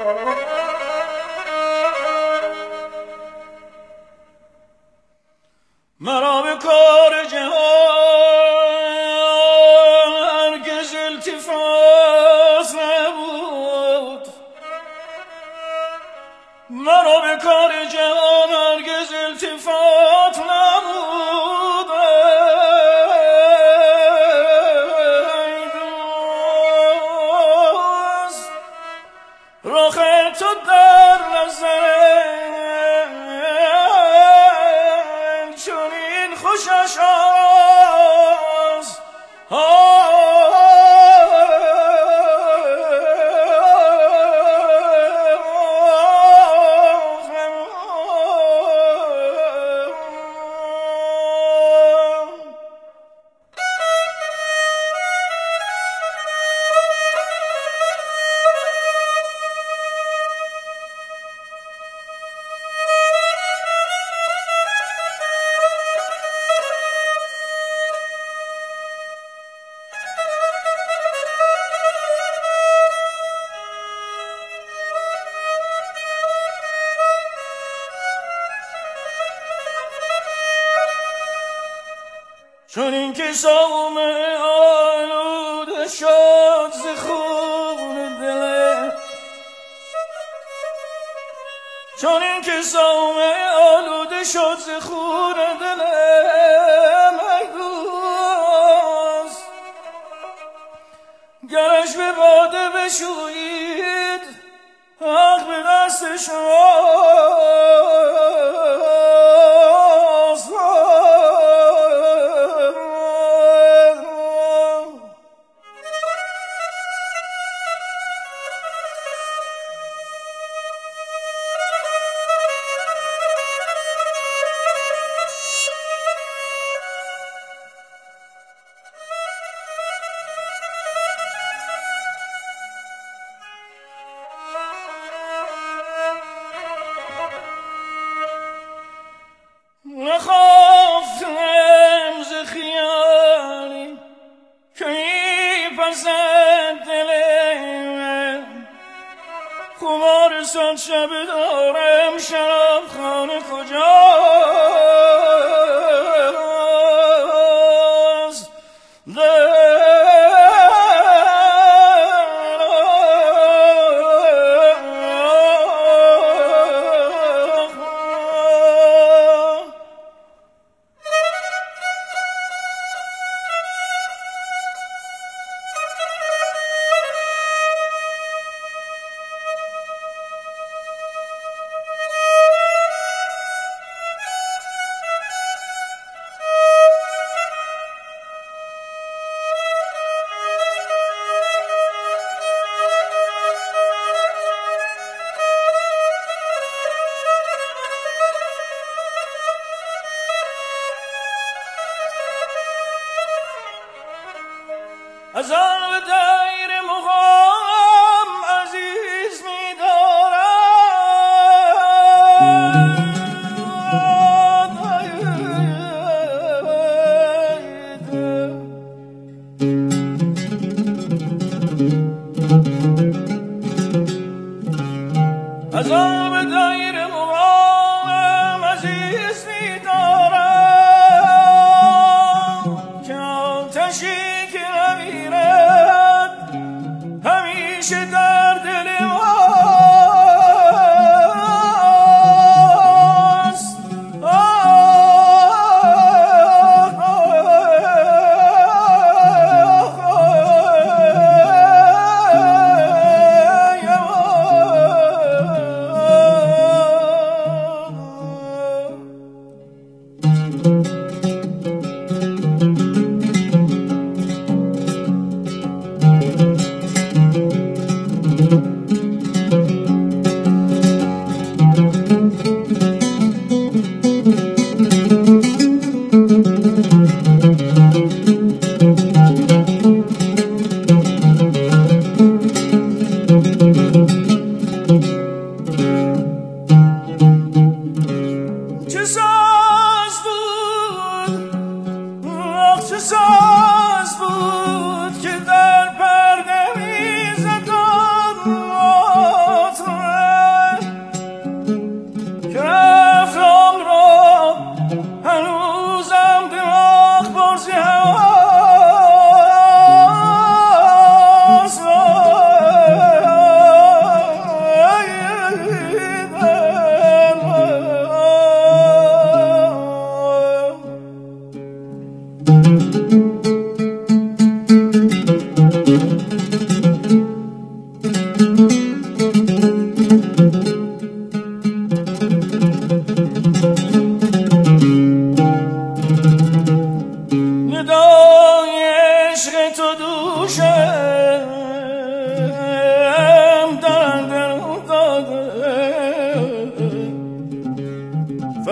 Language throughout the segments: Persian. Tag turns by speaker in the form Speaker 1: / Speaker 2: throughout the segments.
Speaker 1: مرا به کار جهان هرگز التفات نبود، مرا به کار جهان هرگز التفات نبود. رخ تو در نظرم چنین خوشش است چون این که سامه آلوده شد ز خون دلم، چون این که سامه آلوده شد ز خون دلم، ای دوست گرش به باده بشویید حق به دست شماست. نخوافتم ز خیالی که میپسد دل من، خمار صد شب دارم شراب خانه کجاست. از آن به دیر مقام عزیز می‌دارم، از آن به دیر مقام عزیز می‌دارم که آتشی همیشه در دل ماست.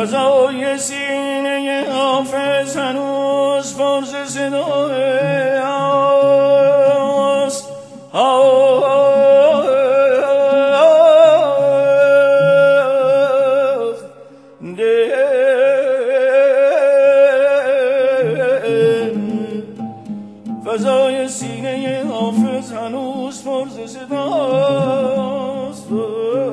Speaker 1: فضای سینه حافظ هنوز پر ز صدای است. فضای سینه حافظ هنوز پر ز صداست.